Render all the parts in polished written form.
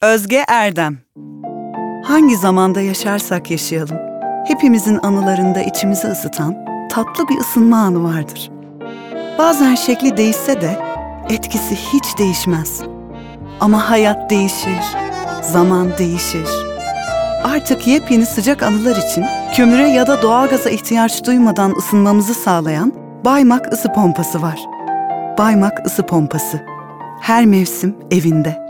Özge Erdem. Hangi zamanda yaşarsak yaşayalım, hepimizin anılarında içimizi ısıtan tatlı bir ısınma anı vardır. Bazen şekli değişse de etkisi hiç değişmez. Ama hayat değişir, zaman değişir. Artık yepyeni sıcak anılar için kömüre ya da doğalgaza ihtiyaç duymadan ısınmamızı sağlayan Baymak ısı pompası var. Baymak ısı pompası. Her mevsim evinde.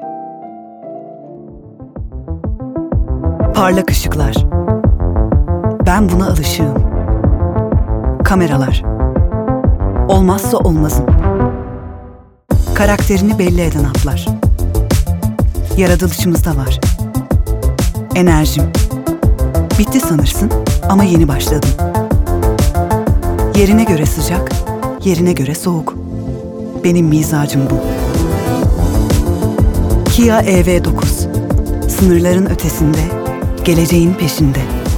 Parlak ışıklar. Ben buna alışığım. Kameralar. Olmazsa olmazım. Karakterini belli eden haplar. Yaratılışımızda var. Enerjim. Bitti sanırsın ama yeni başladım. Yerine göre sıcak, yerine göre soğuk. Benim mizacım bu. Kia EV9. Sınırların ötesinde, geleceğin peşinde.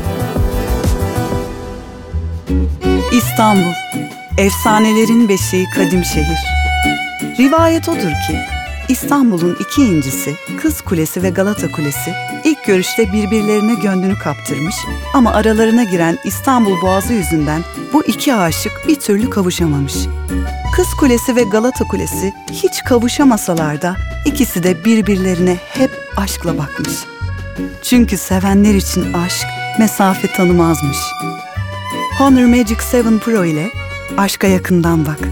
İstanbul, efsanelerin beşiği kadim şehir. Rivayet odur ki, İstanbul'un iki incisi, Kız Kulesi ve Galata Kulesi, ilk görüşte birbirlerine gönlünü kaptırmış ama aralarına giren İstanbul Boğazı yüzünden bu iki aşık bir türlü kavuşamamış. Kız Kulesi ve Galata Kulesi hiç kavuşamasalar da ikisi de birbirlerine hep aşkla bakmış. Çünkü sevenler için aşk mesafe tanımazmış. Honor Magic 7 Pro ile aşka yakından bak.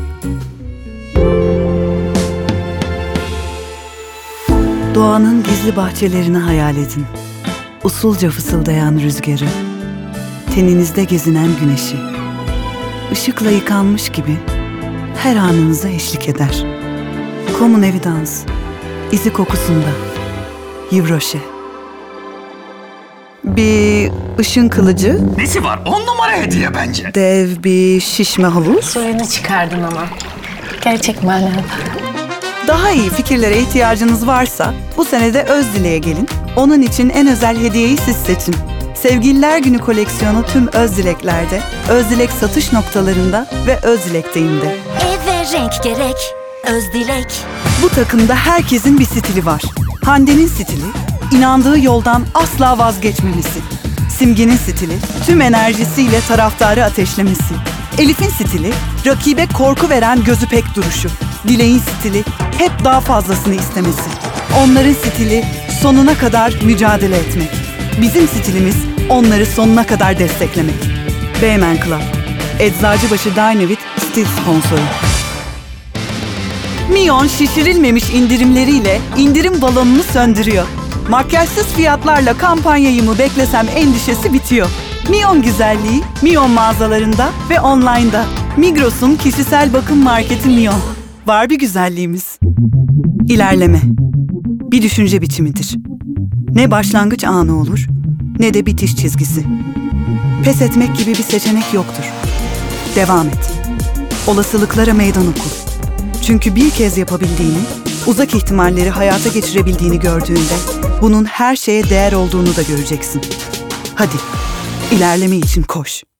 Doğanın gizli bahçelerini hayal edin. Usulca fısıldayan rüzgarı, teninizde gezinen güneşi, ışıkla yıkanmış gibi her anınıza eşlik eder. Common Evidence, izi kokusunda, Yves Rocher. Bir ışın kılıcı. Nesi var? 10 numara hediye bence. Dev bir şişme havuz. Suyunu çıkardın ama. Gerçek manada. Daha iyi fikirlere ihtiyacınız varsa bu sene de Özdilek'e gelin. Onun için en özel hediyeyi siz seçin. Sevgililer Günü koleksiyonu tüm Özdilek'lerde, Özdilek satış noktalarında ve Özdilek'teyimde. Eve renk gerek, Özdilek. Bu takımda herkesin bir stili var. Hande'nin stili, inandığı yoldan asla vazgeçmemesi. Simge'nin stili, tüm enerjisiyle taraftarı ateşlemesi. Elif'in stili, rakibe korku veren gözü pek duruşu. Dilek'in stili, hep daha fazlasını istemesi. Onların stili, sonuna kadar mücadele etmek. Bizim stilimiz, onları sonuna kadar desteklemek. Beymen Club, Eczacıbaşı Dynavit stil sponsoru. Mion şişirilmemiş indirimleriyle indirim balonunu söndürüyor. Makyajsız fiyatlarla kampanyayı mı beklesem endişesi bitiyor. Mion güzelliği, Mion mağazalarında ve online'da. Migros'un kişisel bakım marketi Mion. Var bir güzelliğimiz. İlerleme. Bir düşünce biçimidir. Ne başlangıç anı olur, ne de bitiş çizgisi. Pes etmek gibi bir seçenek yoktur. Devam et. Olasılıklara meydan oku. Çünkü bir kez yapabildiğini, uzak ihtimalleri hayata geçirebildiğini gördüğünde bunun her şeye değer olduğunu da göreceksin. Hadi, ilerleme için koş.